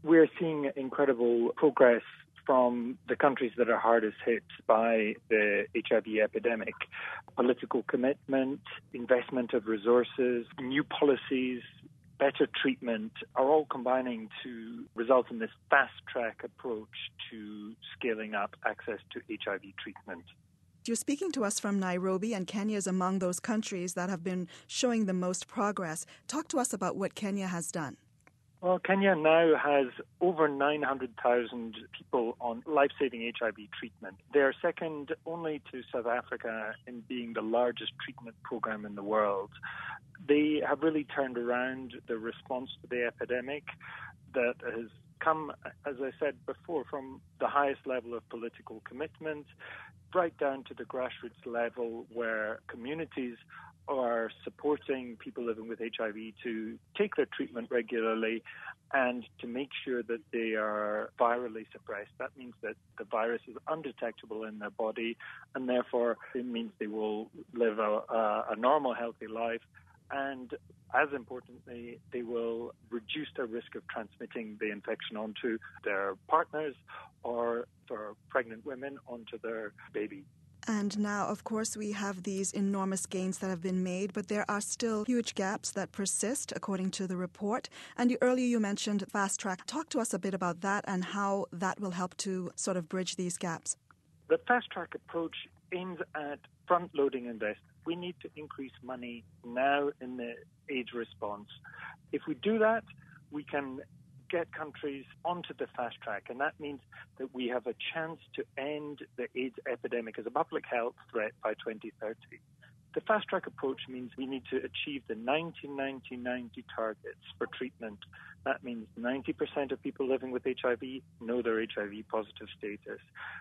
We're seeing incredible progress from the countries that are hardest hit by the HIV epidemic. Political commitment, investment of resources, new policies, better treatment are all combining to result in this fast-track approach to scaling up access to HIV treatment. You're speaking to us from Nairobi, and Kenya is among those countries that have been showing the most progress. Talk to us about what Kenya has done. Well, Kenya now has over 900,000 people on life-saving HIV treatment. They're second only to South Africa in being the largest treatment program in the world. They have really turned around the response to the epidemic that has come, as I said before, from the highest level of political commitment right down to the grassroots level where communities are supporting people living with HIV to take their treatment regularly and to make sure that they are virally suppressed. That means that the virus is undetectable in their body, and therefore it means they will live a normal, healthy life. And as importantly, they will reduce their risk of transmitting the infection onto their partners or for pregnant women onto their baby. And now, of course, we have these enormous gains that have been made, but there are still huge gaps that persist, according to the report. And earlier you mentioned Fast Track. Talk to us a bit about that and how that will help to sort of bridge these gaps. The Fast Track approach aims at front-loading investment. We need to increase money now in the AIDS response. If we do that, we can get countries onto the fast track, and that means that we have a chance to end the AIDS epidemic as a public health threat by 2030. The fast track approach means we need to achieve the 90-90-90 targets for treatment. That means 90% of people living with HIV know their HIV positive status.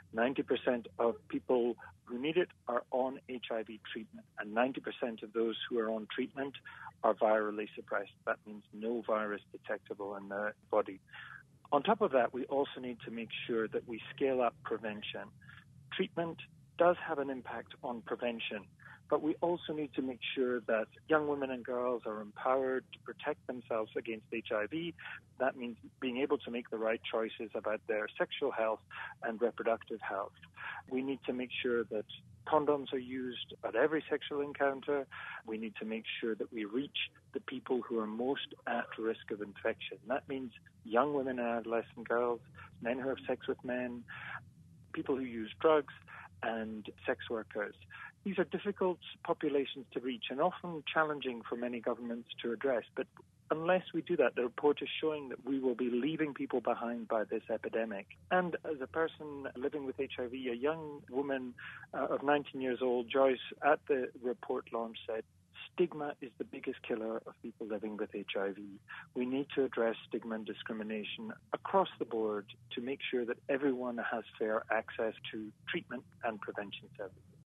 90% of people who need it are on HIV treatment, and 90% of those who are on treatment are virally suppressed. That means no virus detectable in the body. On top of that, we also need to make sure that we scale up prevention. Treatment does have an impact on prevention, but we also need to make sure that young women and girls are empowered to protect themselves against HIV. That means being able to make the right choices about their sexual health and reproductive health. We need to make sure that condoms are used at every sexual encounter. We need to make sure that we reach the people who are most at risk of infection. That means young women and adolescent girls, men who have sex with men, people who use drugs, and sex workers. These are difficult populations to reach and often challenging for many governments to address. But unless we do that, the report is showing that we will be leaving people behind by this epidemic. And as a person living with HIV, a young woman of 19 years old, Joyce, at the report launch said, stigma is the biggest killer of people living with HIV. We need to address stigma and discrimination across the board to make sure that everyone has fair access to treatment and prevention services.